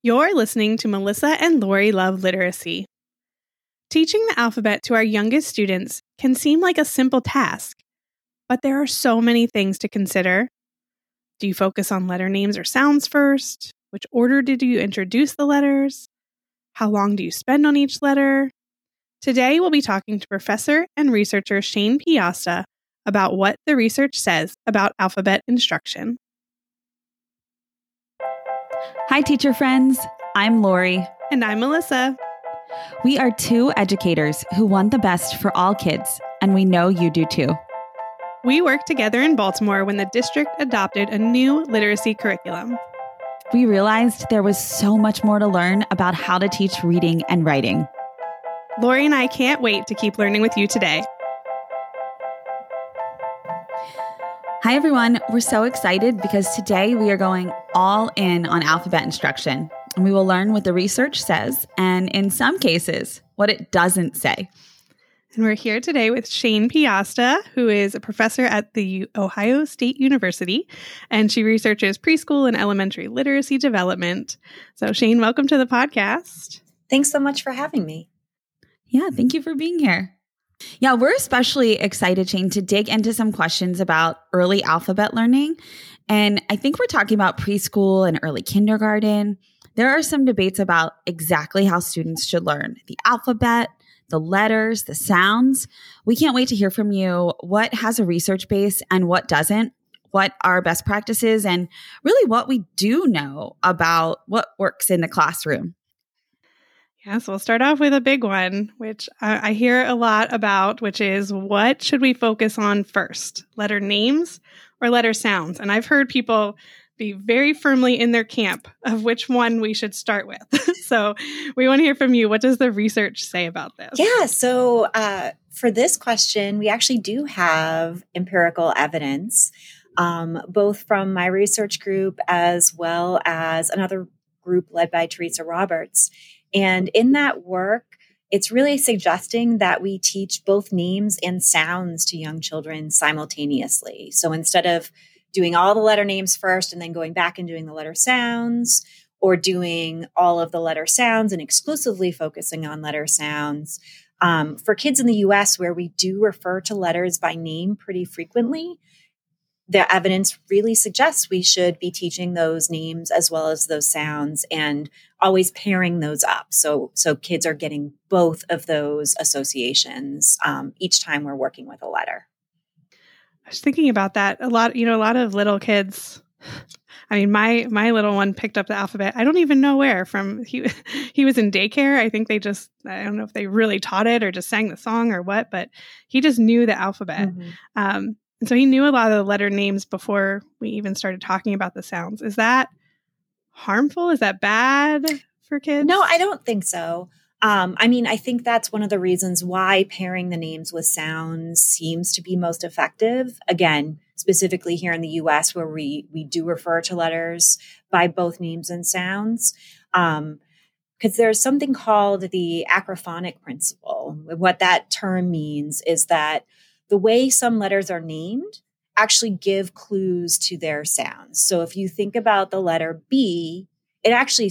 You're listening to Melissa and Lori Love Literacy. Teaching the alphabet to our youngest students can seem like a simple task, but there are so many things to consider. Do you focus on letter names or sounds first? Which order did you introduce the letters? How long do you spend on each letter? Today, we'll be talking to professor and researcher Shane Piasta about what the research says about alphabet instruction. Hi, teacher friends. I'm Lori. And I'm Melissa. We are two educators who want the best for all kids, and we know you do too. We worked together in Baltimore when the district adopted a new literacy curriculum. We realized there was so much more to learn about how to teach reading and writing. Lori and I can't wait to keep learning with you today. Hi, everyone. We're so excited because today we are going all in on alphabet instruction. And we will learn what the research says, and in some cases, what it doesn't say. And we're here today with Shane Piasta, who is a professor at the Ohio State University, and she researches preschool and elementary literacy development. So Shane, welcome to the podcast. Thanks so much for having me. Yeah, thank you for being here. Yeah, we're especially excited, Shane, to dig into some questions about early alphabet learning. And I think we're talking about preschool and early kindergarten. There are some debates about exactly how students should learn the alphabet, the letters, the sounds. We can't wait to hear from you what has a research base and what doesn't, what are best practices, and really what we do know about what works in the classroom. Yeah, so we'll start off with a big one, which I hear a lot about, which is what should we focus on first, letter names or letter sounds? And I've heard people be very firmly in their camp of which one we should start with. So we want to hear from you. What does the research say about this? Yeah, so for this question, we actually do have empirical evidence, both from my research group as well as another group led by Teresa Roberts. And in that work, it's really suggesting that we teach both names and sounds to young children simultaneously. So instead of doing all the letter names first and then going back and doing the letter sounds, or doing all of the letter sounds and exclusively focusing on letter sounds, for kids in the US where we do refer to letters by name pretty frequently, the evidence really suggests we should be teaching those names as well as those sounds and always pairing those up. So kids are getting both of those associations each time we're working with a letter. I was thinking about that a lot. A lot of little kids. I mean, my little one picked up the alphabet. I don't even know where from. He was in daycare. I think I don't know if they really taught it or just sang the song or what, but he just knew the alphabet. Mm-hmm. And so he knew a lot of the letter names before we even started talking about the sounds. Is that harmful? Is that bad for kids? No, I don't think so. I think that's one of the reasons why pairing the names with sounds seems to be most effective. Again, specifically here in the US where we do refer to letters by both names and sounds. Because there's something called the acrophonic principle. What that term means is that the way some letters are named actually give clues to their sounds. So if you think about the letter B, it actually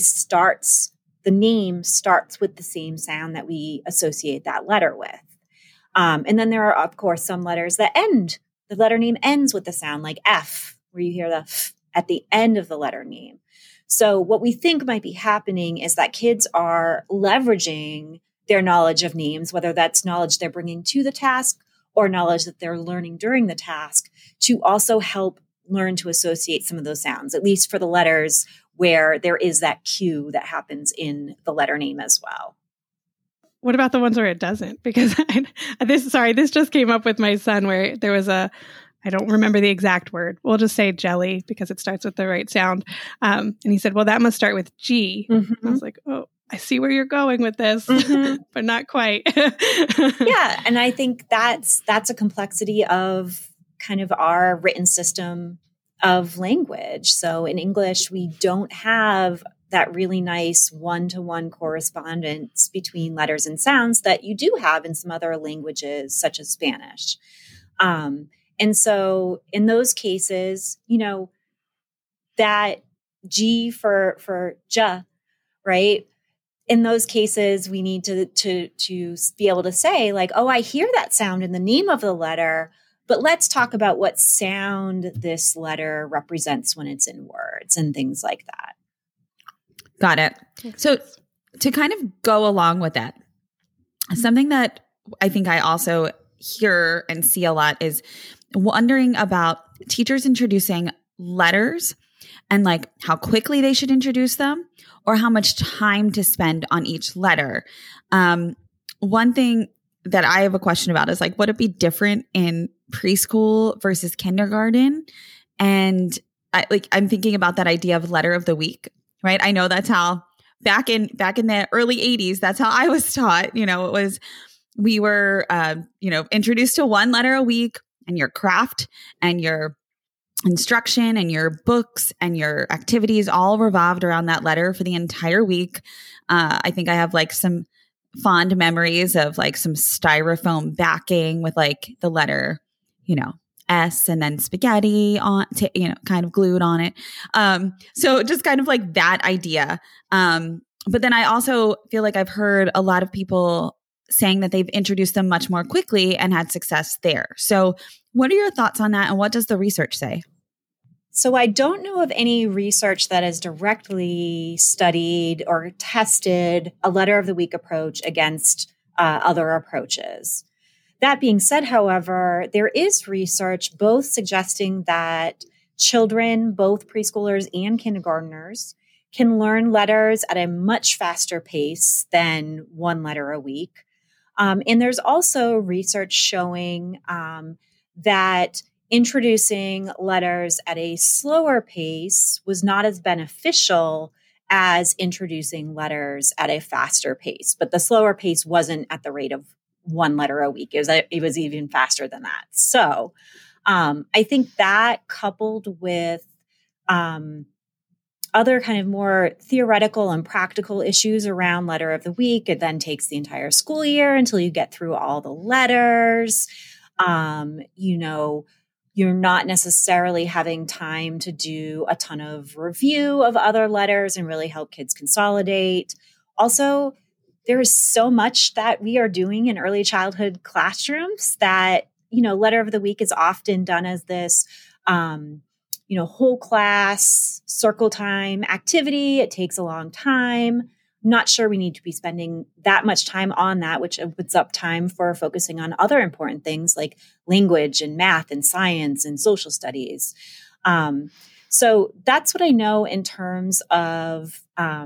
the name starts with the same sound that we associate that letter with. And then there are, of course, some letters that the letter name ends with the sound like F, where you hear the F at the end of the letter name. So what we think might be happening is that kids are leveraging their knowledge of names, whether that's knowledge they're bringing to the task or knowledge that they're learning during the task, to also help learn to associate some of those sounds, at least for the letters where there is that cue that happens in the letter name as well. What about the ones where it doesn't? Because this just came up with my son where there was I don't remember the exact word. We'll just say jelly because it starts with the right sound. And he said, well, that must start with G. Mm-hmm. I was like, oh, I see where you're going with this, mm-hmm. but not quite. Yeah. And I think that's a complexity of kind of our written system of language. So in English, we don't have that really nice one-to-one correspondence between letters and sounds that you do have in some other languages, such as Spanish. And so in those cases, that G for ja right? In those cases, we need to be able to say like, oh, I hear that sound in the name of the letter, but let's talk about what sound this letter represents when it's in words and things like that. Got it. So to kind of go along with that, something that I think I also hear and see a lot is wondering about teachers introducing letters and like how quickly they should introduce them or how much time to spend on each letter. One thing that I have a question about is like, would it be different in preschool versus kindergarten? And I'm thinking about that idea of letter of the week, right? I know that's how back in the early 80s, that's how I was taught. We were introduced to one letter a week, and your craft and your instruction and your books and your activities all revolved around that letter for the entire week. I think I have like some fond memories of like some styrofoam backing with like the letter, S and then spaghetti on, kind of glued on it. So just kind of like that idea. But then I also feel like I've heard a lot of people saying that they've introduced them much more quickly and had success there. So what are your thoughts on that? And what does the research say? So I don't know of any research that has directly studied or tested a letter of the week approach against other approaches. That being said, however, there is research both suggesting that children, both preschoolers and kindergartners, can learn letters at a much faster pace than one letter a week. And there's also research showing that introducing letters at a slower pace was not as beneficial as introducing letters at a faster pace. But the slower pace wasn't at the rate of one letter a week. It was even faster than that. So I think that coupled with other kind of more theoretical and practical issues around letter of the week, it then takes the entire school year until you get through all the letters. You're not necessarily having time to do a ton of review of other letters and really help kids consolidate. Also, there is so much that we are doing in early childhood classrooms that, letter of the week is often done as this, whole class circle time activity. It takes a long time. Not sure we need to be spending that much time on that, which opens up time for focusing on other important things like language and math and science and social studies. So that's what I know in terms of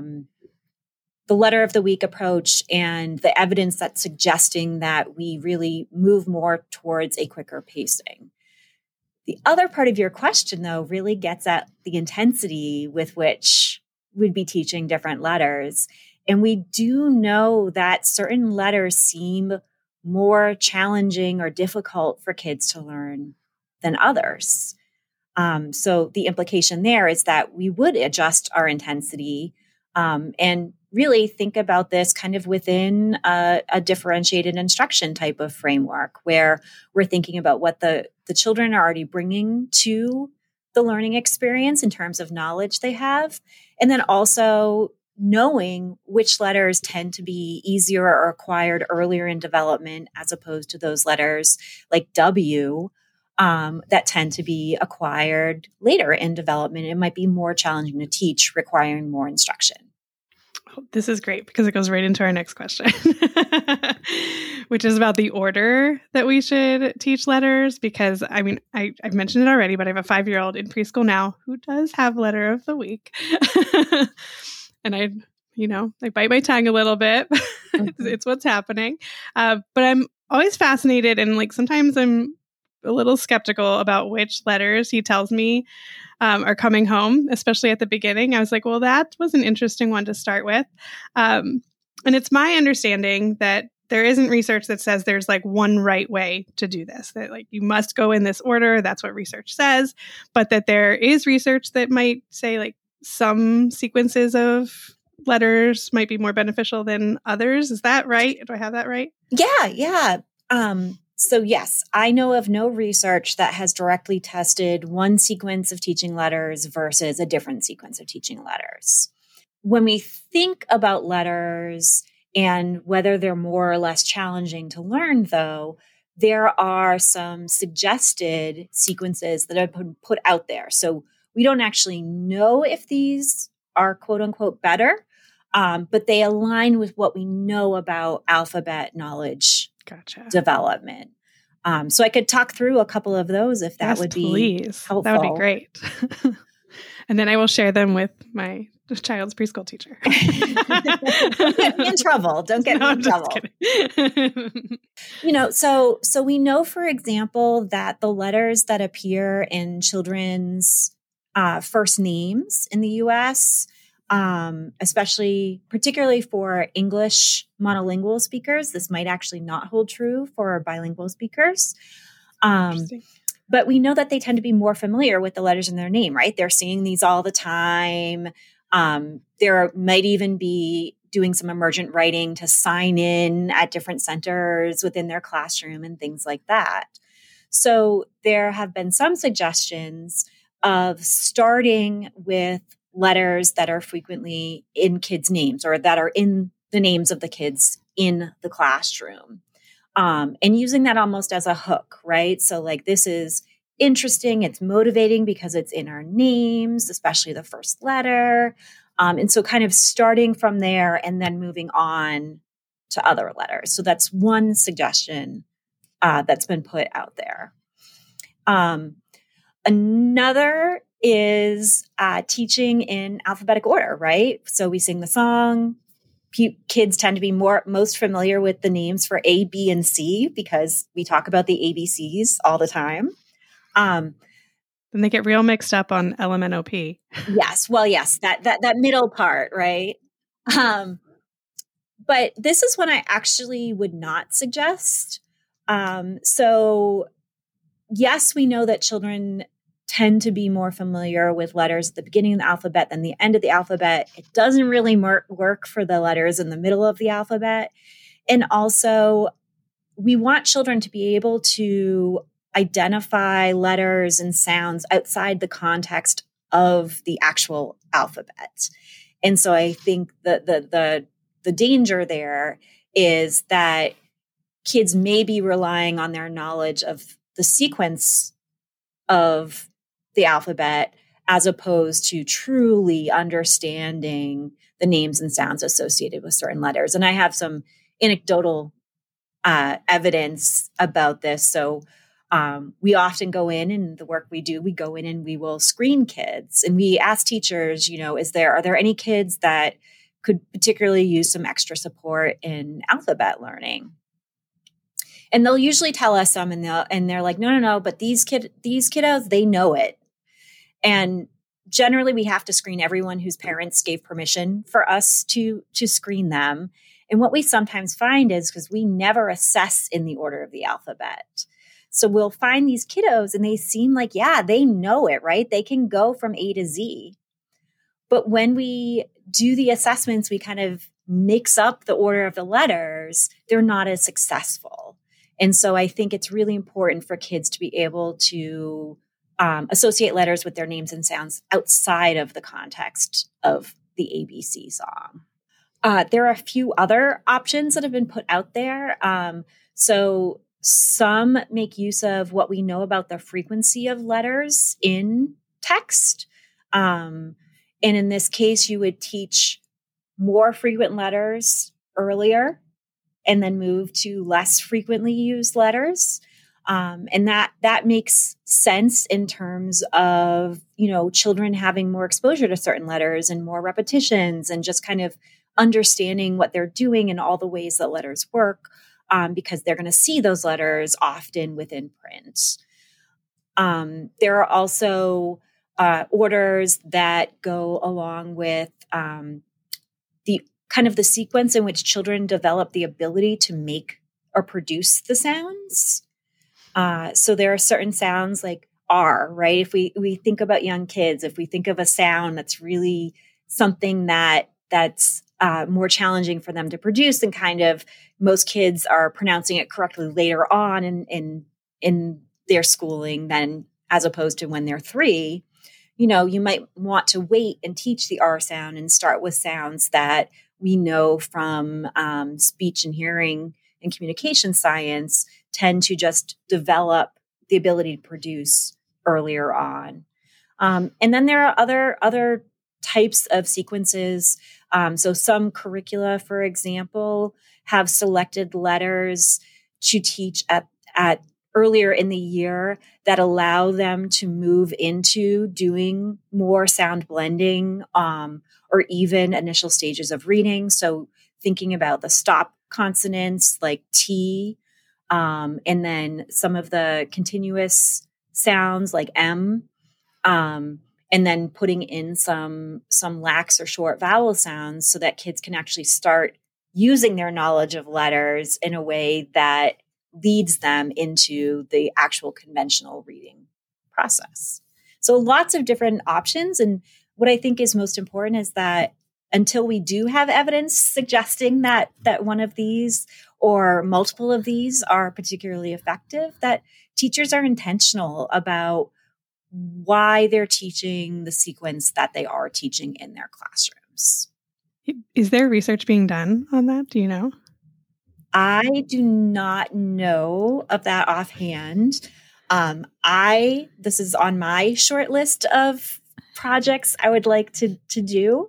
the letter of the week approach and the evidence that's suggesting that we really move more towards a quicker pacing. The other part of your question, though, really gets at the intensity with which we'd be teaching different letters. And we do know that certain letters seem more challenging or difficult for kids to learn than others. So the implication there is that we would adjust our intensity and really think about this kind of within a differentiated instruction type of framework where we're thinking about what the children are already bringing to the learning experience in terms of knowledge they have. And then also knowing which letters tend to be easier or acquired earlier in development as opposed to those letters like W that tend to be acquired later in development. It might be more challenging to teach, requiring more instruction. This is great because it goes right into our next question, which is about the order that we should teach letters. Because I've mentioned it already, but I have a 5-year-old in preschool now who does have letter of the week. And I bite my tongue a little bit. It's what's happening. But I'm always fascinated. And sometimes I'm a little skeptical about which letters he tells me are coming home, especially at the beginning. I was like, well, that was an interesting one to start with. And it's my understanding that there isn't research that says there's one right way to do this, that you must go in this order. That's what research says. But that there is research that might say some sequences of letters might be more beneficial than others. Is that right? Do I have that right? Yeah. So yes, I know of no research that has directly tested one sequence of teaching letters versus a different sequence of teaching letters. When we think about letters and whether they're more or less challenging to learn, though, there are some suggested sequences that have been put out there. So we don't actually know if these are quote unquote better, but they align with what we know about alphabet knowledge development. So I could talk through a couple of those if that would be helpful. That would be great. And then I will share them with my child's preschool teacher. Don't get me in trouble. Don't get me in trouble. So we know, for example, that the letters that appear in children's first names in the U.S., particularly for English monolingual speakers, this might actually not hold true for bilingual speakers. But we know that they tend to be more familiar with the letters in their name, right? They're seeing these all the time. There might even be doing some emergent writing to sign in at different centers within their classroom and things like that. So there have been some suggestions of starting with letters that are frequently in kids' names or that are in the names of the kids in the classroom. And using that almost as a hook, right? So like, this is interesting. It's motivating because it's in our names, especially the first letter. And so kind of starting from there and then moving on to other letters. So that's one suggestion that's been put out there. Another is teaching in alphabetic order, right? So we sing the song. Kids tend to be most familiar with the names for A, B, and C because we talk about the ABCs all the time. Then they get real mixed up on LMNOP. Yes. Well, yes, that middle part, right? But this is one I actually would not suggest. So yes, we know that children tend to be more familiar with letters at the beginning of the alphabet than the end of the alphabet. It doesn't really work for the letters in the middle of the alphabet. And also, we want children to be able to identify letters and sounds outside the context of the actual alphabet. And so I think the danger there is that kids may be relying on their knowledge of the sequence of the alphabet as opposed to truly understanding the names and sounds associated with certain letters. And I have some anecdotal evidence about this. So we often go in the work we do, we go in and we will screen kids and we ask teachers, are there any kids that could particularly use some extra support in alphabet learning? And they'll usually tell us some and they're like, no, but these kiddos, they know it. And generally we have to screen everyone whose parents gave permission for us to screen them. And what we sometimes find is because we never assess in the order of the alphabet. So we'll find these kiddos and they seem like, yeah, they know it, right? They can go from A to Z. But when we do the assessments, we kind of mix up the order of the letters, they're not as successful. And so I think it's really important for kids to be able to associate letters with their names and sounds outside of the context of the ABC song. There are a few other options that have been put out there. So some make use of what we know about the frequency of letters in text. And in this case, you would teach more frequent letters earlier and then move to less frequently used letters. And that makes sense in terms of, children having more exposure to certain letters and more repetitions and just kind of understanding what they're doing and all the ways that letters work, because they're going to see those letters often within print. There are also orders that go along with the kind of the sequence in which children develop the ability to make or produce the sounds. So there are certain sounds like R, right? If we think about young kids, if we think of a sound that's really something that's more challenging for them to produce, and kind of most kids are pronouncing it correctly later on in their schooling than as opposed to when they're 3. you might want to wait and teach the R sound and start with sounds that we know from speech and hearing and communication science tend to just develop the ability to produce earlier on. And then there are other types of sequences. So some curricula, for example, have selected letters to teach at earlier in the year that allow them to move into doing more sound blending, or even initial stages of reading. So thinking about the stop consonants like T, and then some of the continuous sounds like M, and then putting in some lax or short vowel sounds so that kids can actually start using their knowledge of letters in a way that leads them into the actual conventional reading process. So lots of different options. And what I think is most important is that until we do have evidence suggesting that one of these or multiple of these are particularly effective, that teachers are intentional about why they're teaching the sequence that they are teaching in their classrooms. Is there research being done on that? Do you know? I do not know of that offhand. This is on my short list of projects I would like to do.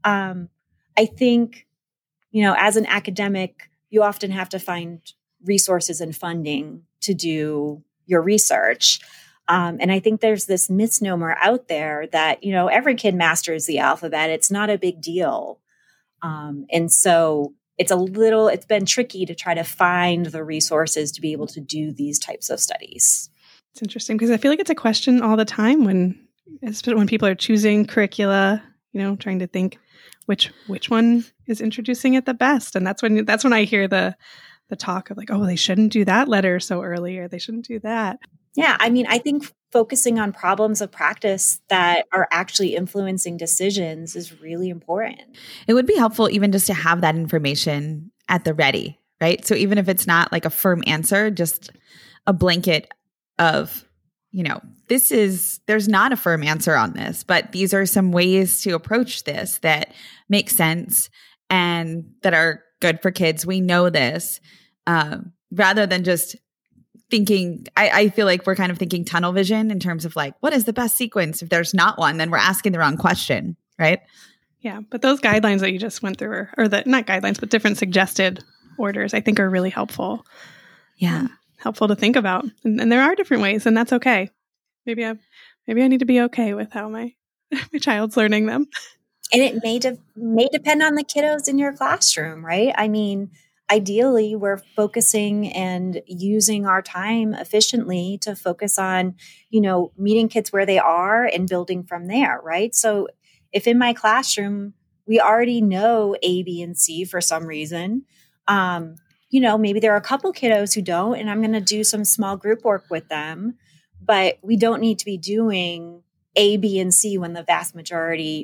I think, as an academic, you often have to find resources and funding to do your research. And I think there's this misnomer out there that, every kid masters the alphabet. It's not a big deal. And so it's been tricky to try to find the resources to be able to do these types of studies. It's interesting because I feel like it's a question all the time especially when people are choosing curricula, trying to think which one is introducing it the best. And that's when I hear the talk of like, oh, they shouldn't do that letter so early, or they shouldn't do that. Yeah. I think focusing on problems of practice that are actually influencing decisions is really important. It would be helpful even just to have that information at the ready, right? So even if it's not like a firm answer, just a blanket of, there's not a firm answer on this, but these are some ways to approach this that make sense and that are good for kids. We know this, rather than just thinking, I feel like we're kind of thinking tunnel vision in terms of like, what is the best sequence? If there's not one, then we're asking the wrong question, right? Yeah, but those guidelines that you just went through, or the not guidelines, but different suggested orders, I think are really helpful. Yeah. Helpful to think about. And there are different ways, and that's okay. Maybe I need to be okay with how my child's learning them. And it may depend on the kiddos in your classroom, right? I mean, ideally, we're focusing and using our time efficiently to focus on, meeting kids where they are and building from there, right? So if in my classroom, we already know A, B, and C for some reason, maybe there are a couple kiddos who don't, and I'm going to do some small group work with them, but we don't need to be doing A, B, and C when the vast majority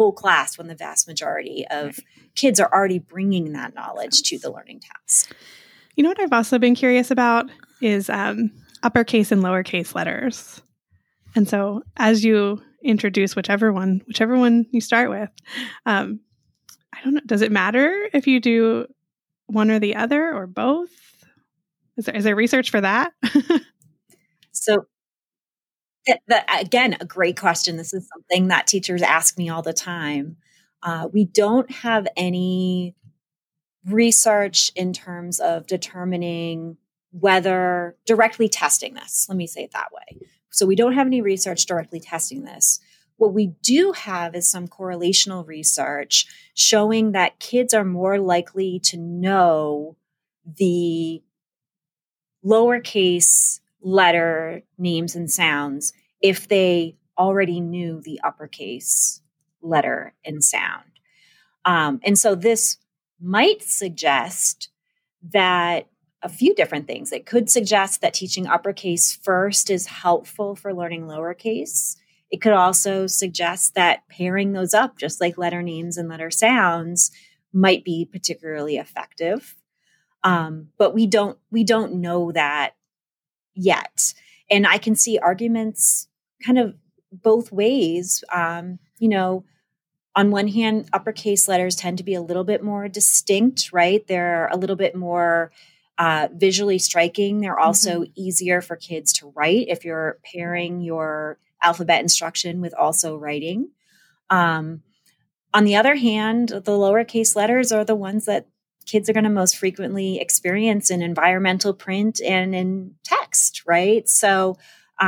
of kids are already bringing that knowledge to the learning task. You know what I've also been curious about is uppercase and lowercase letters. And so as you introduce whichever one you start with, I don't know, does it matter if you do one or the other or both? Is there research for that? So again, a great question. This is something that teachers ask me all the time. We don't have any research in terms of determining whether directly testing this. Let me say it that way. So we don't have any research directly testing this. What we do have is some correlational research showing that kids are more likely to know the lowercase letter names and sounds if they already knew the uppercase letter and sound. And so this might suggest that a few different things. It could suggest that teaching uppercase first is helpful for learning lowercase. It could also suggest that pairing those up, just like letter names and letter sounds, might be particularly effective. But we don't know that yet. And I can see arguments kind of both ways. On one hand, uppercase letters tend to be a little bit more distinct, right? They're a little bit more visually striking. They're also easier for kids to write if you're pairing your alphabet instruction with also writing. On the other hand, the lowercase letters are the ones that kids are going to most frequently experience in environmental print and in text, right? So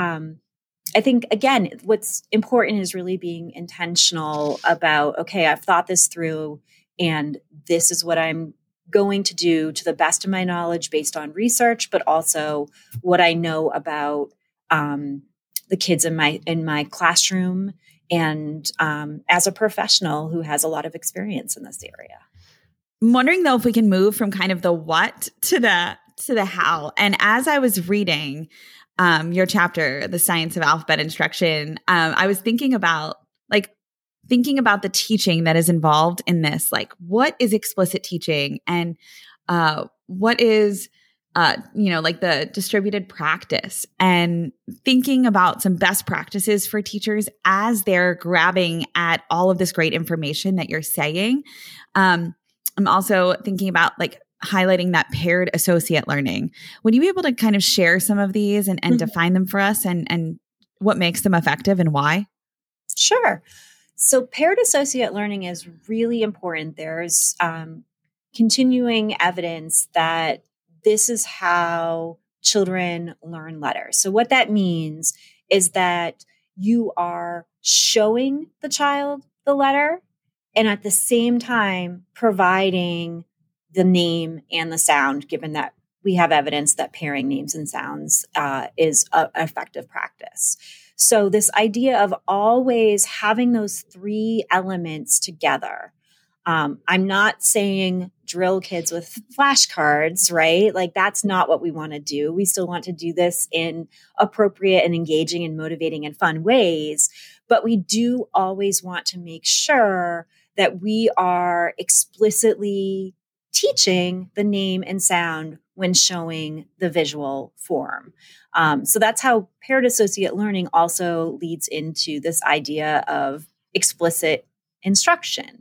I think, again, what's important is really being intentional about, okay, I've thought this through and this is what I'm going to do to the best of my knowledge based on research, but also what I know about the kids in my classroom and as a professional who has a lot of experience in this area. I'm wondering though if we can move from kind of the what to the how. And as I was reading your chapter, The Science of Alphabet Instruction, I was thinking about the teaching that is involved in this. Like, what is explicit teaching, and what is like the distributed practice, and thinking about some best practices for teachers as they're grabbing at all of this great information that you're saying. I'm also thinking about like highlighting that paired associate learning. Would you be able to kind of share some of these and define them for us and what makes them effective and why? Sure. So paired associate learning is really important. There's continuing evidence that this is how children learn letters. So what that means is that you are showing the child the letter and at the same time providing the name and the sound, given that we have evidence that pairing names and sounds is an effective practice. So this idea of always having those three elements together. I'm not saying drill kids with flashcards, right? Like that's not what we want to do. We still want to do this in appropriate and engaging and motivating and fun ways. But we do always want to make sure that we are explicitly teaching the name and sound when showing the visual form. So that's how paired associate learning also leads into this idea of explicit instruction.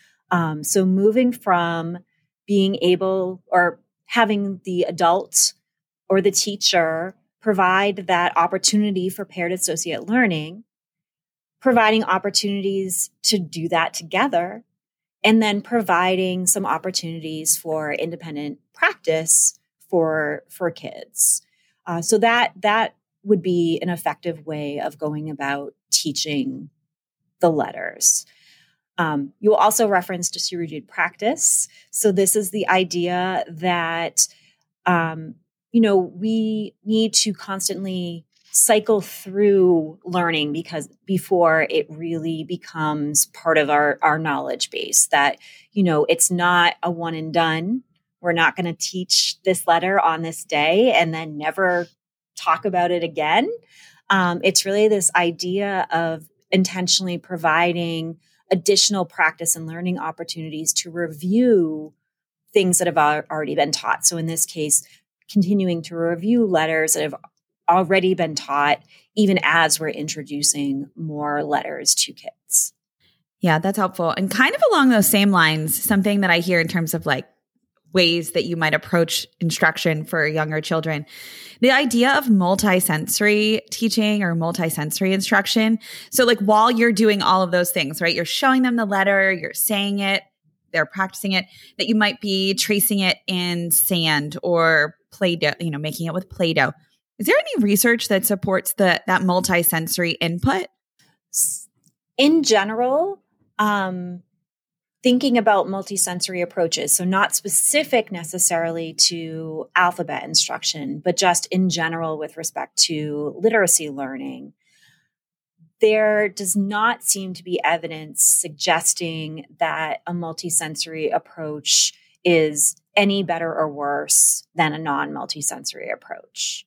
So moving from being able or having the adult or the teacher provide that opportunity for paired associate learning, providing opportunities to do that together, and then providing some opportunities for independent practice for kids. So that would be an effective way of going about teaching the letters. You will also reference distributed practice. So this is the idea that, we need to constantly cycle through learning because before it really becomes part of our knowledge base that, it's not a one and done. We're not going to teach this letter on this day and then never talk about it again. It's really this idea of intentionally providing additional practice and learning opportunities to review things that have already been taught. So in this case, continuing to review letters that have already been taught, even as we're introducing more letters to kids. Yeah, that's helpful. And kind of along those same lines, something that I hear in terms of like ways that you might approach instruction for younger children, the idea of multisensory teaching or multisensory instruction. So like while you're doing all of those things, right, you're showing them the letter, you're saying it, they're practicing it, that you might be tracing it in sand or Play-Doh, making it with Play-Doh. Is there any research that supports that multisensory input? In general, thinking about multisensory approaches, so not specific necessarily to alphabet instruction, but just in general with respect to literacy learning, there does not seem to be evidence suggesting that a multisensory approach is any better or worse than a non-multisensory approach.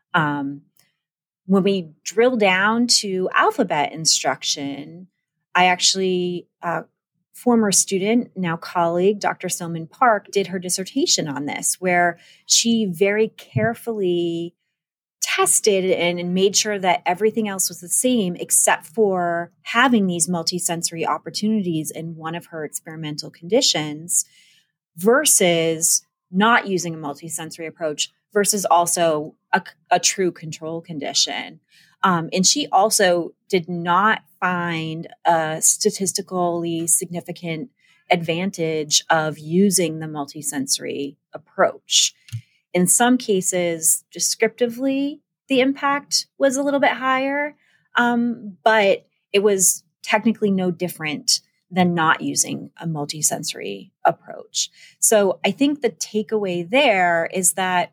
When we drill down to alphabet instruction, I actually, former student, now colleague, Dr. Silman Park, did her dissertation on this, where she very carefully tested and made sure that everything else was the same except for having these multisensory opportunities in one of her experimental conditions versus not using a multisensory approach versus also a true control condition. And she also did not find a statistically significant advantage of using the multisensory approach. In some cases, descriptively, the impact was a little bit higher, but it was technically no different than not using a multisensory approach. So I think the takeaway there is that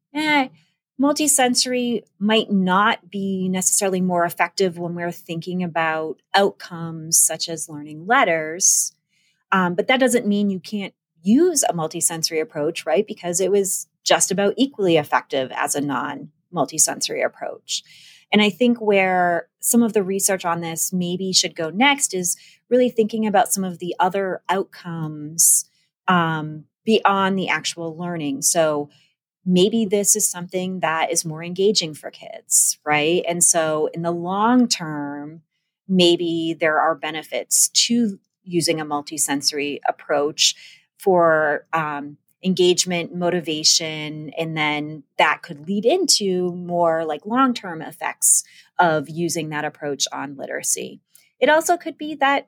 multisensory might not be necessarily more effective when we're thinking about outcomes such as learning letters. But that doesn't mean you can't use a multisensory approach, right? Because it was just about equally effective as a non-multisensory approach. And I think where some of the research on this maybe should go next is really thinking about some of the other outcomes beyond the actual learning. So maybe this is something that is more engaging for kids, right? And so in the long term, maybe there are benefits to using a multisensory approach for engagement, motivation, and then that could lead into more like long-term effects of using that approach on literacy. It also could be that,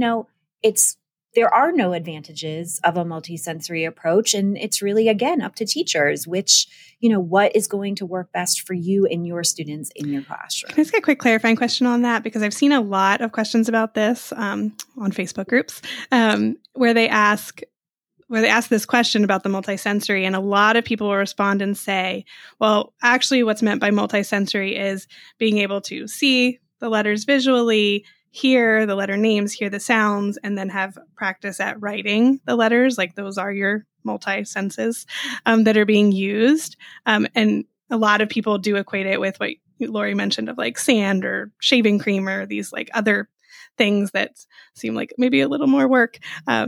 there are no advantages of a multisensory approach. And it's really, again, up to teachers, what is going to work best for you and your students in your classroom. Can I ask a quick clarifying question on that? Because I've seen a lot of questions about this on Facebook groups where they ask this question about the multisensory, and a lot of people will respond and say, well, actually what's meant by multisensory is being able to see the letters visually, hear the letter names, hear the sounds, and then have practice at writing the letters. Like those are your multi-senses that are being used. And a lot of people do equate it with what Lori mentioned of like sand or shaving cream or these like other things that seem like maybe a little more work.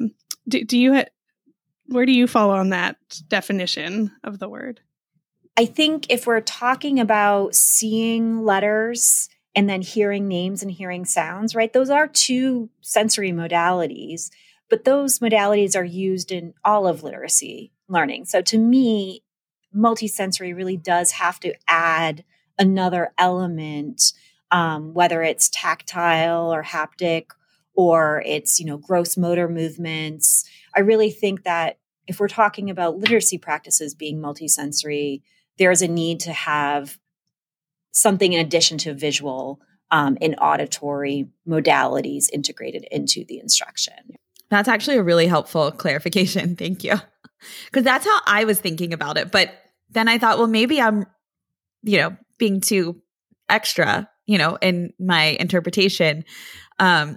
Where do you fall on that definition of the word? I think if we're talking about seeing letters and then hearing names and hearing sounds, right? Those are two sensory modalities, but those modalities are used in all of literacy learning. So to me, multisensory really does have to add another element, whether it's tactile or haptic or it's, gross motor movements. I really think that if we're talking about literacy practices being multisensory, there's a need to have something in addition to visual and auditory modalities integrated into the instruction. That's actually a really helpful clarification. Thank you. Because that's how I was thinking about it. But then I thought, well, maybe I'm, being too extra, in my interpretation. I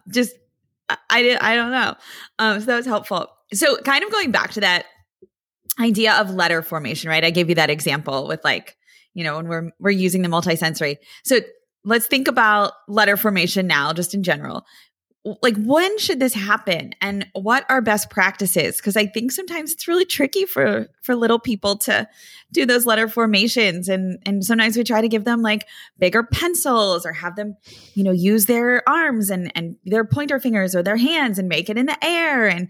don't know. So that was helpful. So kind of going back to that idea of letter formation, right? I gave you that example with when we're using the multisensory. So let's think about letter formation now, just in general. Like, when should this happen and what are best practices? Because I think sometimes it's really tricky for little people to do those letter formations. And sometimes we try to give them like bigger pencils or have them, use their arms and their pointer fingers or their hands and make it in the air. And,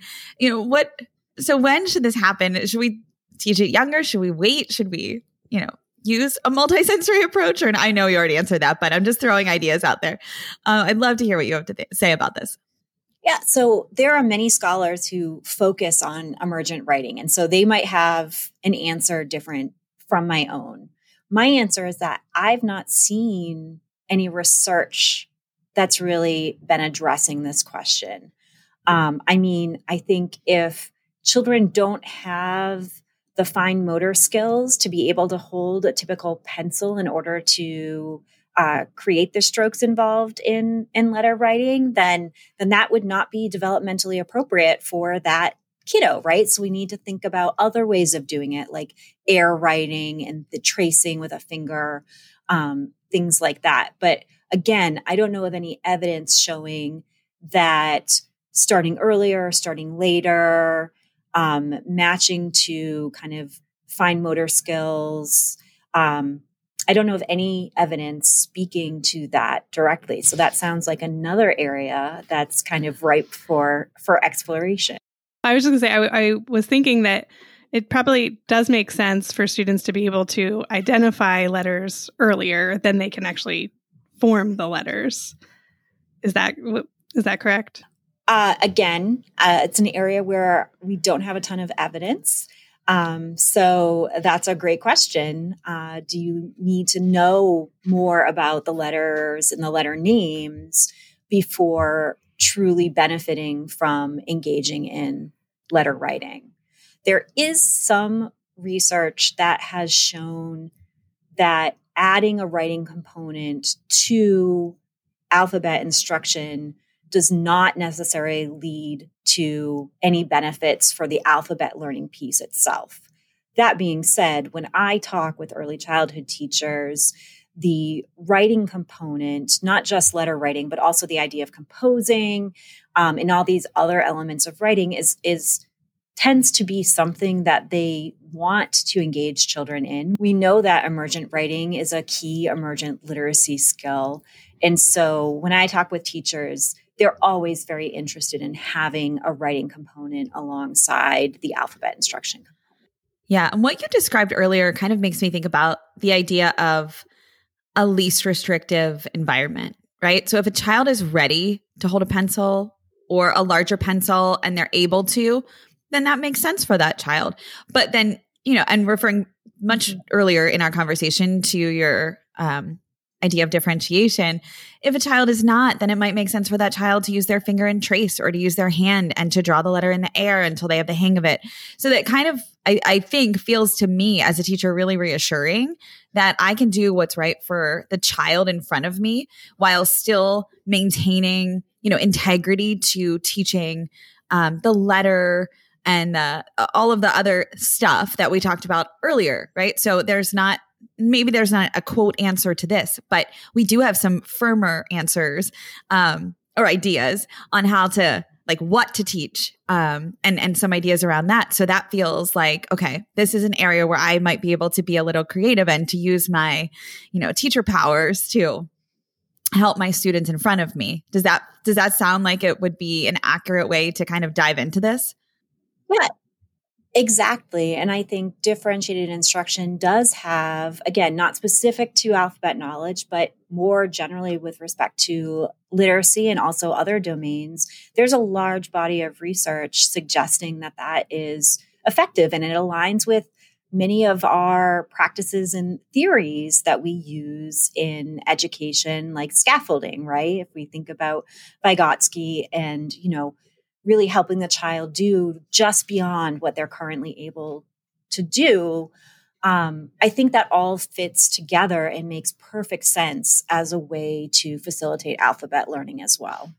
so when should this happen? Should we teach it younger? Should we wait? Should we, use a multisensory approach? Or I know you already answered that, but I'm just throwing ideas out there. I'd love to hear what you have to say about this. Yeah, so there are many scholars who focus on emergent writing, and so they might have an answer different from my own. My answer is that I've not seen any research that's really been addressing this question. I think if children don't have the fine motor skills to be able to hold a typical pencil in order to create the strokes involved in letter writing, then that would not be developmentally appropriate for that kiddo, right? So we need to think about other ways of doing it, like air writing and the tracing with a finger, things like that. But again, I don't know of any evidence showing that starting earlier, starting later, matching to kind of fine motor skills, I don't know of any evidence speaking to that directly. So that sounds like another area that's kind of ripe for exploration. I was just going to say, I was thinking that it probably does make sense for students to be able to identify letters earlier than they can actually form the letters. Is that correct? Again, it's an area where we don't have a ton of evidence. So that's a great question. Do you need to know more about the letters and the letter names before truly benefiting from engaging in letter writing? There is some research that has shown that adding a writing component to alphabet instruction does not necessarily lead to any benefits for the alphabet learning piece itself. That being said, when I talk with early childhood teachers, the writing component, not just letter writing, but also the idea of composing and all these other elements of writing is tends to be something that they want to engage children in. We know that emergent writing is a key emergent literacy skill. And so when I talk with teachers, they're always very interested in having a writing component alongside the alphabet instruction. Yeah. And what you described earlier kind of makes me think about the idea of a least restrictive environment, right? So if a child is ready to hold a pencil or a larger pencil and they're able to, then that makes sense for that child. But then, and referring much earlier in our conversation to your idea of differentiation, if a child is not, then it might make sense for that child to use their finger and trace or to use their hand and to draw the letter in the air until they have the hang of it. So that kind of, I think, feels to me as a teacher really reassuring that I can do what's right for the child in front of me while still maintaining, integrity to teaching the letter and all of the other stuff that we talked about earlier, right? So maybe there's not a quote answer to this, but we do have some firmer answers or ideas on how to, what to teach and some ideas around that. So that feels like, okay, this is an area where I might be able to be a little creative and to use my, teacher powers to help my students in front of me. Does that sound like it would be an accurate way to kind of dive into this? Yeah, exactly. And I think differentiated instruction does have, again, not specific to alphabet knowledge, but more generally with respect to literacy and also other domains, there's a large body of research suggesting that that is effective and it aligns with many of our practices and theories that we use in education, like scaffolding, right? If we think about Vygotsky and, really helping the child do just beyond what they're currently able to do, I think that all fits together and makes perfect sense as a way to facilitate alphabet learning as well.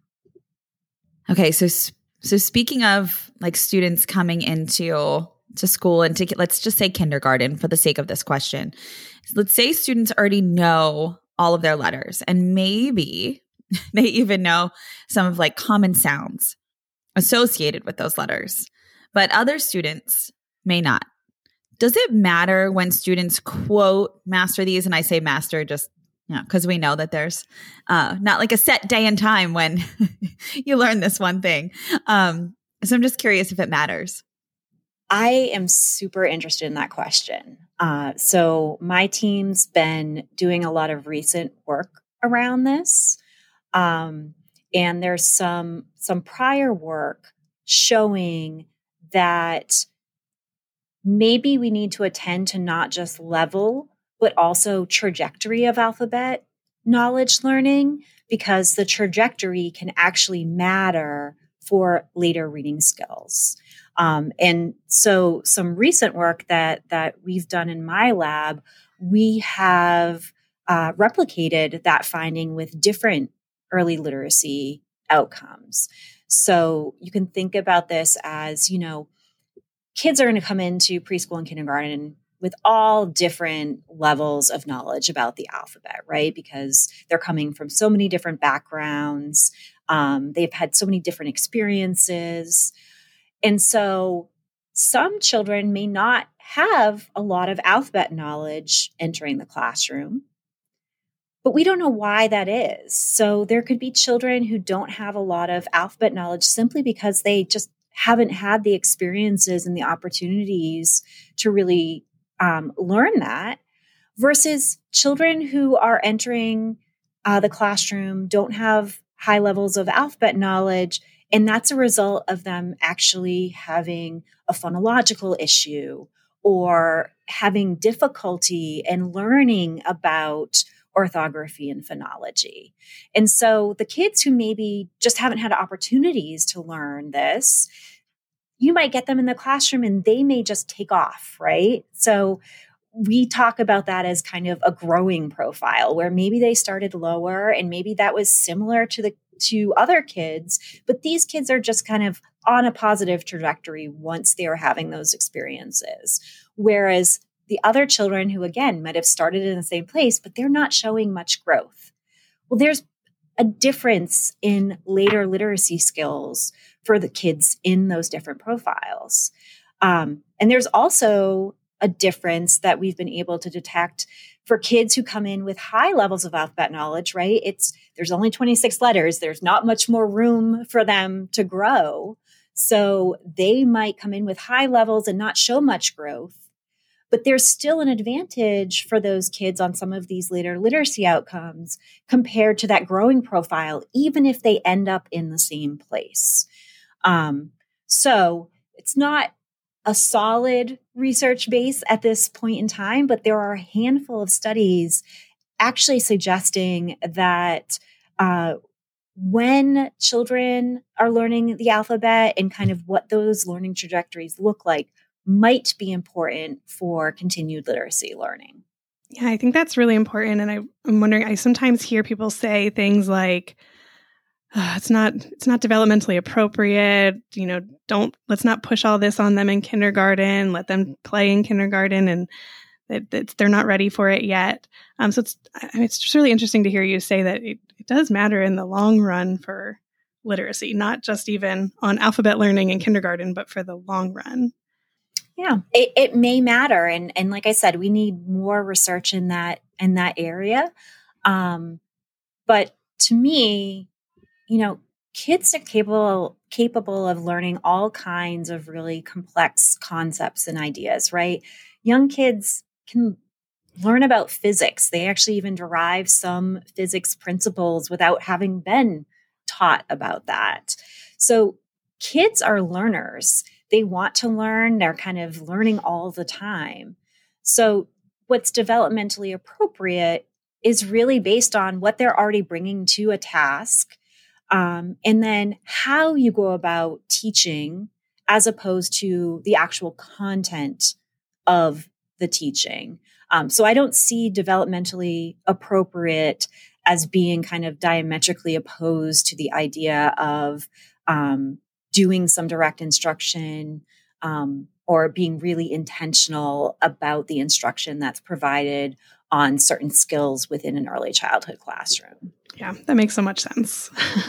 Okay, so speaking of students coming into school and let's just say kindergarten for the sake of this question. Let's say students already know all of their letters and maybe they even know some of common sounds associated with those letters, but other students may not. Does it matter when students quote master these? And I say master just because we know that there's not a set day and time when you learn this one thing. So I'm just curious if it matters. I am super interested in that question. So my team's been doing a lot of recent work around this. And there's some prior work showing that maybe we need to attend to not just level, but also trajectory of alphabet knowledge learning, because the trajectory can actually matter for later reading skills. And so some recent work that we've done in my lab, we have replicated that finding with different early literacy outcomes. So you can think about this as, kids are going to come into preschool and kindergarten with all different levels of knowledge about the alphabet, right? Because they're coming from so many different backgrounds. They've had so many different experiences. And so some children may not have a lot of alphabet knowledge entering the classroom, but we don't know why that is. So there could be children who don't have a lot of alphabet knowledge simply because they just haven't had the experiences and the opportunities to really learn that, versus children who are entering the classroom don't have high levels of alphabet knowledge. And that's a result of them actually having a phonological issue or having difficulty in learning about orthography and phonology. And so the kids who maybe just haven't had opportunities to learn this, you might get them in the classroom and they may just take off, right? So we talk about that as kind of a growing profile where maybe they started lower and maybe that was similar to other kids, but these kids are just kind of on a positive trajectory once they are having those experiences. Whereas the other children who, again, might have started in the same place, but they're not showing much growth. Well, there's a difference in later literacy skills for the kids in those different profiles. And there's also a difference that we've been able to detect for kids who come in with high levels of alphabet knowledge, right? There's only 26 letters. There's not much more room for them to grow. So they might come in with high levels and not show much growth. But there's still an advantage for those kids on some of these later literacy outcomes compared to that growing profile, even if they end up in the same place. So it's not a solid research base at this point in time, but there are a handful of studies actually suggesting that when children are learning the alphabet and kind of what those learning trajectories look like might be important for continued literacy learning. Yeah, I think that's really important. And I'm wondering, I sometimes hear people say things like, it's not developmentally appropriate. Let's not push all this on them in kindergarten. Let them play in kindergarten, and they're not ready for it yet. So it's just really interesting to hear you say that it does matter in the long run for literacy, not just even on alphabet learning in kindergarten, but for the long run. Yeah, it may matter, and like I said, we need more research in that area. But to me, kids are capable of learning all kinds of really complex concepts and ideas, right? Young kids can learn about physics. They actually even derive some physics principles without having been taught about that. So kids are learners. They want to learn. They're kind of learning all the time. So what's developmentally appropriate is really based on what they're already bringing to a task. And then how you go about teaching as opposed to the actual content of the teaching. So I don't see developmentally appropriate as being kind of diametrically opposed to the idea of doing some direct instruction or being really intentional about the instruction that's provided on certain skills within an early childhood classroom. Yeah, that makes so much sense.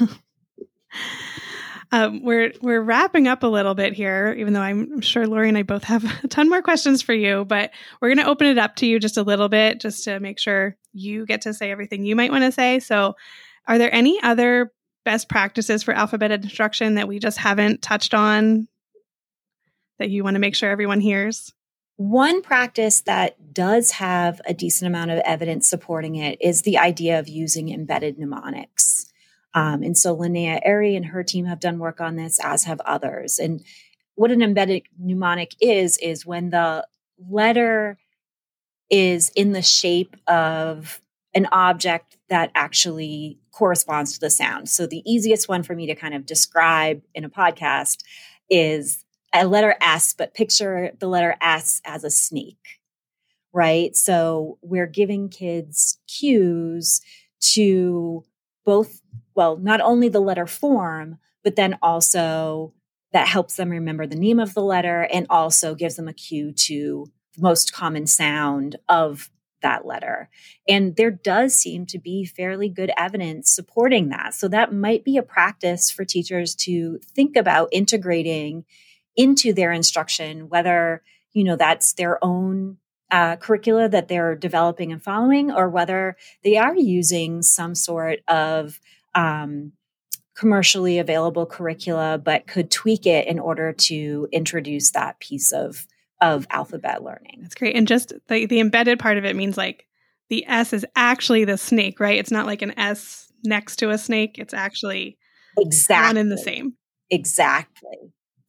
We're wrapping up a little bit here, even though I'm sure Lori and I both have a ton more questions for you, but we're going to open it up to you just a little bit just to make sure you get to say everything you might want to say. So are there any other best practices for alphabet instruction that we just haven't touched on that you want to make sure everyone hears? One practice that does have a decent amount of evidence supporting it is the idea of using embedded mnemonics. And so Linnea Airy and her team have done work on this, as have others. And what an embedded mnemonic is when the letter is in the shape of an object that actually corresponds to the sound. So the easiest one for me to kind of describe in a podcast is a letter S, but picture the letter S as a snake, right? So we're giving kids cues to not only the letter form, but then also that helps them remember the name of the letter and also gives them a cue to the most common sound of that letter. And there does seem to be fairly good evidence supporting that. So that might be a practice for teachers to think about integrating into their instruction, whether that's their own curricula that they're developing and following, or whether they are using some sort of commercially available curricula, but could tweak it in order to introduce that piece of alphabet learning. That's great. And just the embedded part of it means like the S is actually the snake, right? It's not like an S next to a snake. It's actually one and the same. Exactly.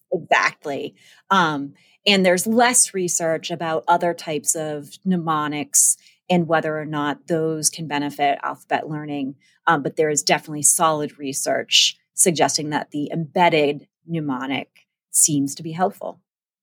And there's less research about other types of mnemonics and whether or not those can benefit alphabet learning. But there is definitely solid research suggesting that the embedded mnemonic seems to be helpful.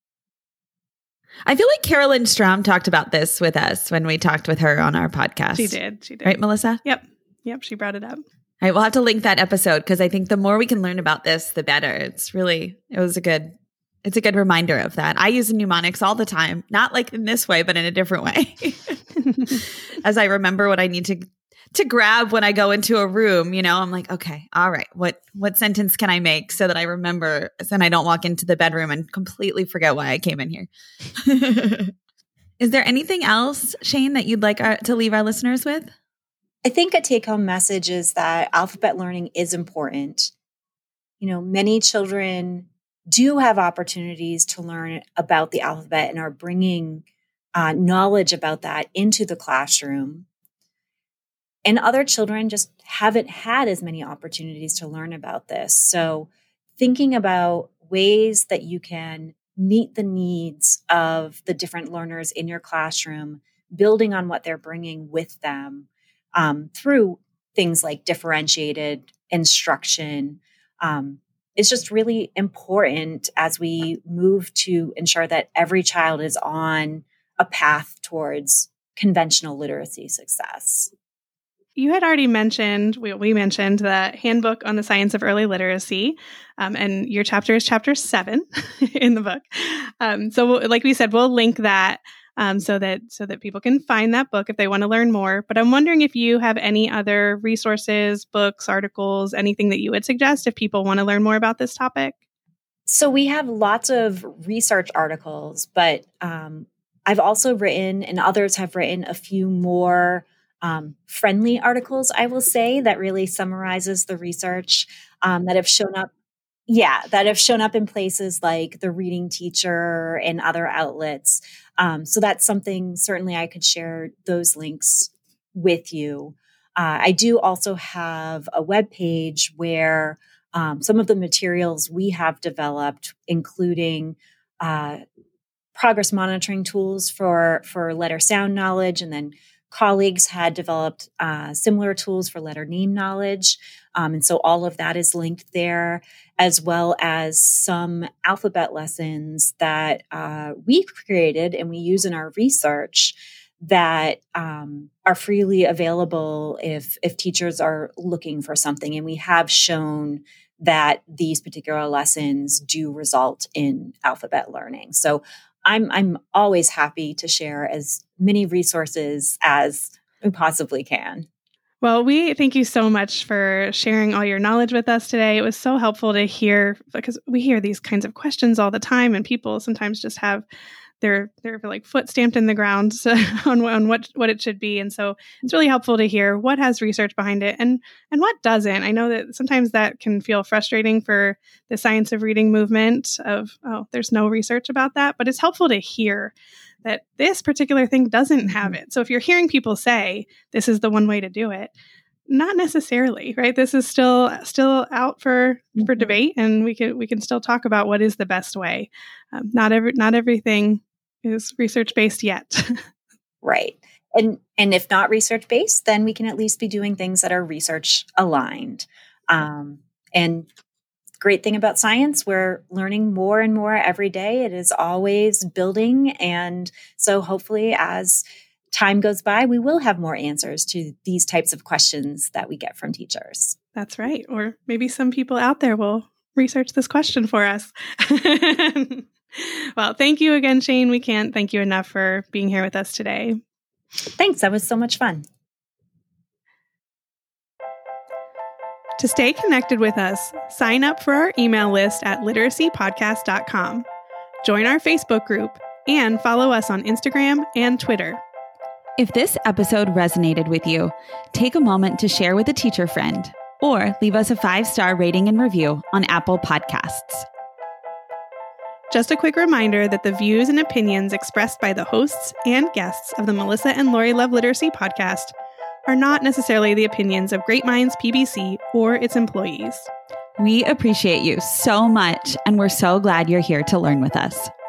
I feel like Carolyn Straum talked about this with us when we talked with her on our podcast. She did. Right, Melissa? Yep. She brought it up. All right, we'll have to link that episode because I think the more we can learn about this, the better. It's a good reminder of that. I use mnemonics all the time, not like in this way, but in a different way. As I remember what I need to grab when I go into a room, I'm like, okay, all right, what sentence can I make so that I remember, so I don't walk into the bedroom and completely forget why I came in here. Is there anything else, Shane, that you'd like to leave our listeners with? I think a take-home message is that alphabet learning is important. Many children do have opportunities to learn about the alphabet and are bringing knowledge about that into the classroom. And other children just haven't had as many opportunities to learn about this. So thinking about ways that you can meet the needs of the different learners in your classroom, building on what they're bringing with them through things like differentiated instruction, is just really important as we move to ensure that every child is on a path towards conventional literacy success. You had already mentioned, we mentioned the Handbook on the Science of Early Literacy, and your chapter is chapter 7 in the book. So like we said, we'll link that so that people can find that book if they want to learn more. But I'm wondering if you have any other resources, books, articles, anything that you would suggest if people want to learn more about this topic. So we have lots of research articles, but I've also written, and others have written, a few more friendly articles, I will say, that really summarizes the research that have shown up. Yeah, that have shown up in places like the Reading Teacher and other outlets. So that's something certainly I could share those links with you. I do also have a webpage where some of the materials we have developed, including progress monitoring tools for letter sound knowledge, and then colleagues had developed similar tools for letter name knowledge. And so all of that is linked there, as well as some alphabet lessons that we created and we use in our research that are freely available if teachers are looking for something. And we have shown that these particular lessons do result in alphabet learning. So I'm always happy to share as many resources as we possibly can. Well, we thank you so much for sharing all your knowledge with us today. It was so helpful to hear, because we hear these kinds of questions all the time, and people sometimes just have their like foot stamped in the ground on what it should be. And so it's really helpful to hear what has research behind it and what doesn't. I know that sometimes that can feel frustrating for the science of reading movement of, there's no research about that, but it's helpful to hear that this particular thing doesn't have it. So if you're hearing people say this is the one way to do it, not necessarily, right? This is still out for debate, and we can still talk about what is the best way. Not everything is research based yet. Right. And if not research based, then we can at least be doing things that are research aligned. And great thing about science, we're learning more and more every day. It is always building. And so hopefully as time goes by, we will have more answers to these types of questions that we get from teachers. That's right. Or maybe some people out there will research this question for us. Well, thank you again, Shane. We can't thank you enough for being here with us today. Thanks. That was so much fun. To stay connected with us, sign up for our email list at literacypodcast.com. Join our Facebook group and follow us on Instagram and Twitter. If this episode resonated with you, take a moment to share with a teacher friend or leave us a 5-star rating and review on Apple Podcasts. Just a quick reminder that the views and opinions expressed by the hosts and guests of the Melissa and Lori Love Literacy podcast are not necessarily the opinions of Great Minds PBC or its employees. We appreciate you so much, and we're so glad you're here to learn with us.